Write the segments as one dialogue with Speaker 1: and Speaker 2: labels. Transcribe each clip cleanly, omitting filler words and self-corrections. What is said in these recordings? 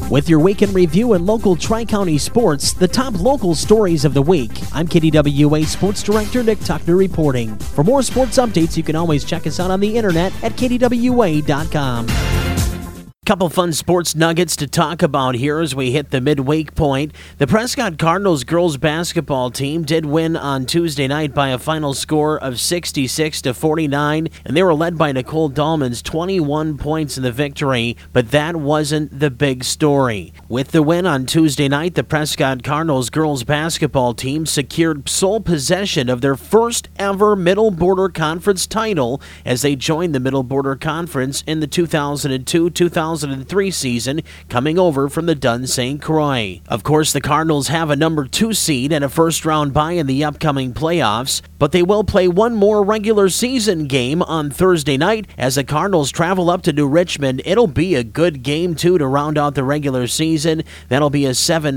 Speaker 1: With your weekend review and local Tri-County sports, the top local stories of the week. I'm KDWA Sports Director Nick Tuckner reporting. For more sports updates, you can always check us out on the internet at KDWA.com. Couple fun sports nuggets to talk about here as we hit the midweek point. The Prescott Cardinals girls basketball team did win on Tuesday night by a final score of 66-49, and they were led by Nicole Dahlman's 21 points in the victory, but that wasn't the big story. With the win on Tuesday night, the Prescott Cardinals girls basketball team secured sole possession of their first ever Middle Border Conference title as they joined the Middle Border Conference in the 2002-2003 season, coming over from the Dunn St. Croix. Of course, the Cardinals have a number 2 seed and a first-round bye in the upcoming playoffs, but they will play one more regular season game on Thursday night as the Cardinals travel up to New Richmond. It'll be a good game, too, to round out the regular season. That'll be a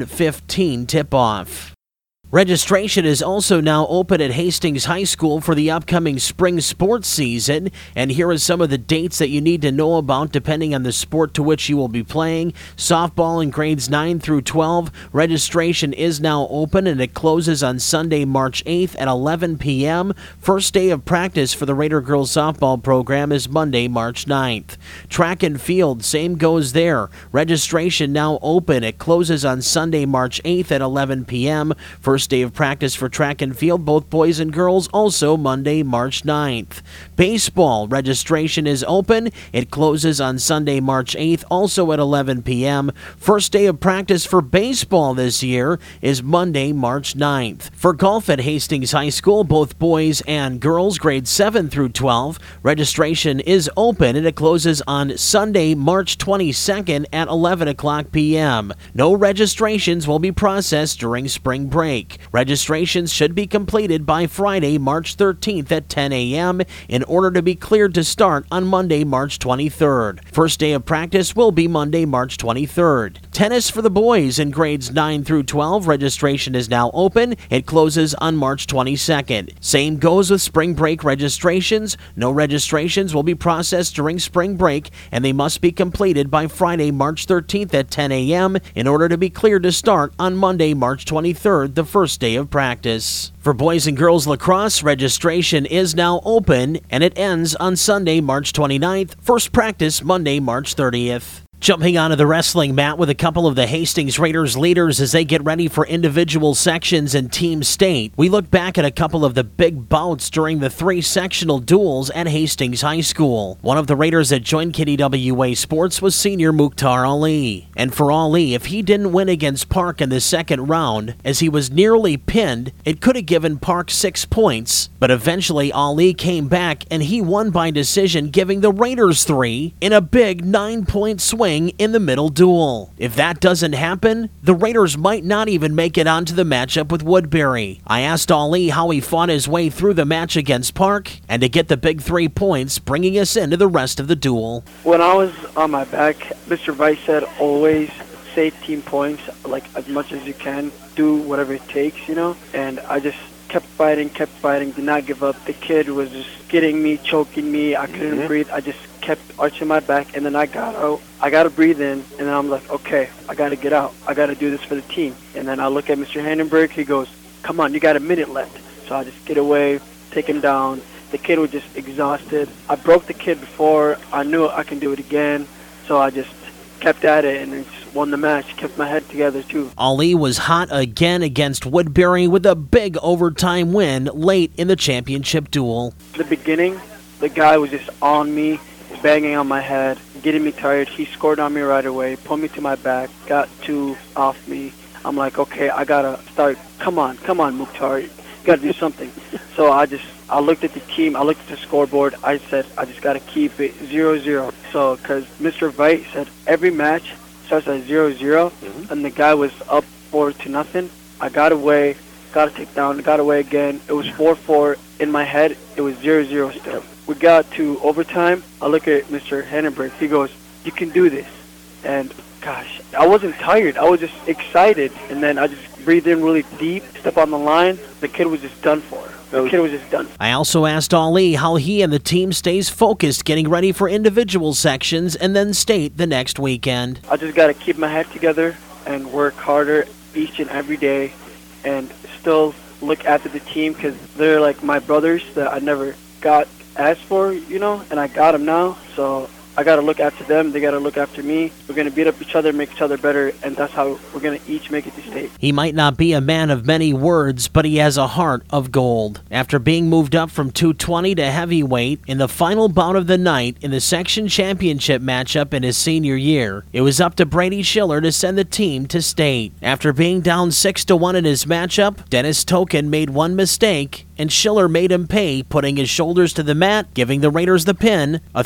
Speaker 1: 7:15 tip-off. Registration is also now open at Hastings High School for the upcoming spring sports season, and here are some of the dates that you need to know about depending on the sport to which you will be playing. Softball in grades 9 through 12, registration is now open and it closes on Sunday, March 8th at 11 p.m. First day of practice for the Raider girls softball program is Monday, March 9th. Track and field, same goes there. Registration now open. It closes on Sunday, March 8th at 11 p.m. First day of practice for track and field, both boys and girls, also Monday, March 9th. Baseball registration is open. It closes on Sunday, March 8th, also at 11 p.m. First day of practice for baseball this year is Monday, March 9th. For golf at Hastings High School, both boys and girls, grades 7 through 12, registration is open and it closes on Sunday, March 22nd at 11 o'clock p.m. No registrations will be processed during spring break. Registrations should be completed by Friday, March 13th at 10 a.m. in order to be cleared to start on Monday, March 23rd. First day of practice will be Monday, March 23rd. Tennis for the boys in grades 9 through 12. Registration is now open. It closes on March 22nd. Same goes with spring break registrations. No registrations will be processed during spring break, and they must be completed by Friday, March 13th at 10 a.m. in order to be cleared to start on Monday, March 23rd, the first day of practice. For boys and girls lacrosse, registration is now open, and it ends on Sunday, March 29th. First practice Monday, March 30th. Jumping onto the wrestling mat with a couple of the Hastings Raiders leaders as they get ready for individual sections and team state. We look back at a couple of the big bouts during the 3 sectional duels at Hastings High School. One of the Raiders that joined KDWA Sports was senior Mukhtar Ali. And for Ali, if he didn't win against Park in the second round, as he was nearly pinned, it could have given Park 6 points. But eventually Ali came back and he won by decision, giving the Raiders 3 in a big 9-point swing in the middle duel. If that doesn't happen, the Raiders might not even make it onto the matchup with Woodbury. I asked Ali how he fought his way through the match against Park and to get the big 3 points, bringing us into the rest of the duel.
Speaker 2: When I was on my back, Mr. Vice said always save team points, like as much as you can, do whatever it takes, and I just kept fighting, did not give up. The kid was just getting me, choking me. I couldn't breathe. I just kept arching my back, and then I got out. I got to breathe in, and then I'm like, okay, I got to get out. I got to do this for the team. And then I look at Mr. Handenberg. He goes, come on, you got a minute left. So I just get away, take him down. The kid was just exhausted. I broke the kid before. I knew I can do it again, so I just kept at it and just won the match. Kept my head together, too.
Speaker 1: Ali was hot again against Woodbury with a big overtime win late in the championship duel.
Speaker 2: In the beginning, the guy was just on me, banging on my head, getting me tired. He scored on me right away, pulled me to my back, got 2 off me. I'm like, okay, I got to start. Come on, Mukhtar. You got to do something. So I looked at the team. I looked at the scoreboard. I said, I just got to keep it 0-0. So, because Mr. Vite said every match starts at 0-0, and the guy was up 4-0. I got away, got a takedown, got away again. It was 4-4. In my head, it was 0-0 still. We got to overtime. I look at Mr. Hannenberg. He goes, you can do this. And Gosh, I wasn't tired. I was just excited, and then I just breathed in really deep, step on the line. The kid was just done for. The kid was just done.
Speaker 1: I also asked Ali how he and the team stays focused getting ready for individual sections and then state the next weekend.
Speaker 2: I just got to keep my head together and work harder each and every day and still look after the team because they're like my brothers that I never got asked for, and I got them now. So I got to look after them. They got to look after me. We're going to beat up each other, make each other better, and that's how we're going to each make it to state.
Speaker 1: He might not be a man of many words, but he has a heart of gold. After being moved up from 220 to heavyweight in the final bout of the night in the section championship matchup in his senior year, it was up to Brady Schiller to send the team to state. After being down 6-1 in his matchup, Dennis Token made one mistake, and Schiller made him pay, putting his shoulders to the mat, giving the Raiders the pin, a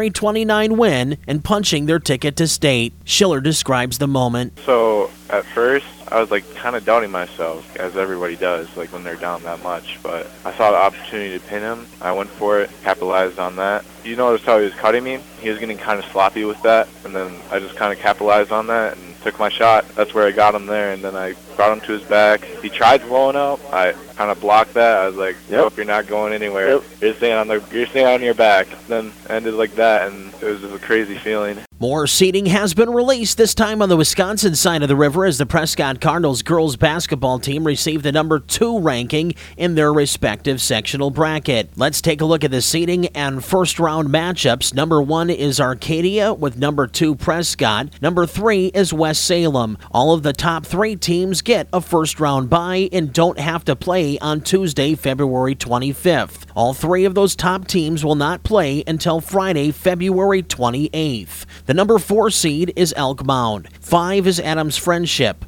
Speaker 1: 33-29 win, and punching their ticket to state. Schiller describes the moment.
Speaker 3: So at first, I was kind of doubting myself, as everybody does, when they're down that much. But I saw the opportunity to pin him. I went for it, capitalized on that. You noticed how he was cutting me? He was getting kind of sloppy with that, and then I just kind of capitalized on that and took my shot. That's where I got him there, and then I brought him to his back. He tried rolling out. I kind of blocked that. I was like, nope, you're not going anywhere. Yep. You're staying on your back. Then ended like that, and it was just a crazy feeling.
Speaker 1: More seeding has been released, this time on the Wisconsin side of the river, as the Prescott Cardinals girls basketball team received the number 2 ranking in their respective sectional bracket. Let's take a look at the seeding and first round matchups. Number 1 is Arcadia with number 2 Prescott. Number 3 is West Salem. All of the top 3 teams get a first round bye and don't have to play on Tuesday, February 25th. All 3 of those top teams will not play until Friday, February 28th. The number 4 seed is Elk Mound. 5 is Adams Friendship.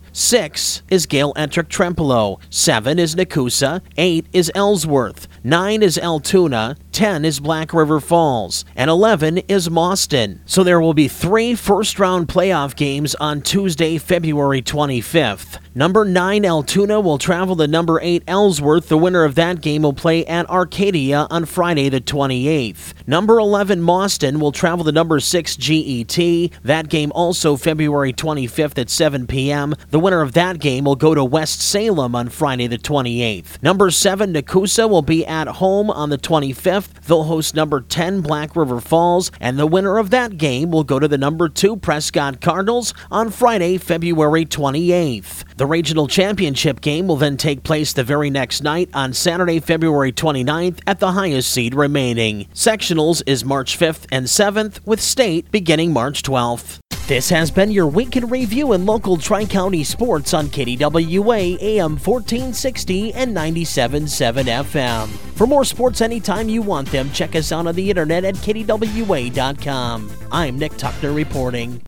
Speaker 1: 6 is Gale Ettrick Trempealeau. 7 is Nakusa. 8 is Ellsworth. 9 is Altoona. 10 is Black River Falls. And 11 is Mauston. So there will be 3 first-round playoff games on Tuesday, February 25th. Number 9 Altoona will travel to number 8 Ellsworth. The winner of that game will play at Arcadia on Friday the 28th. Number 11 Mauston will travel to number 6 GET. That game also February 25th at 7 p.m. The winner of that game will go to West Salem on Friday the 28th. Number 7 Nakusa will be at home on the 25th. They'll host number 10 Black River Falls, and the winner of that game will go to the number 2 Prescott Cardinals on Friday, February 28th. The regional championship game will then take place the very next night on Saturday, February 29th at the highest seed remaining. Sectionals is March 5th and 7th, with state beginning March 12th. This has been your weekend review in local Tri-County sports on KDWA AM 1460 and 97.7 FM. For more sports anytime you want them, check us out on the internet at KDWA.com. I'm Nick Tuckner reporting.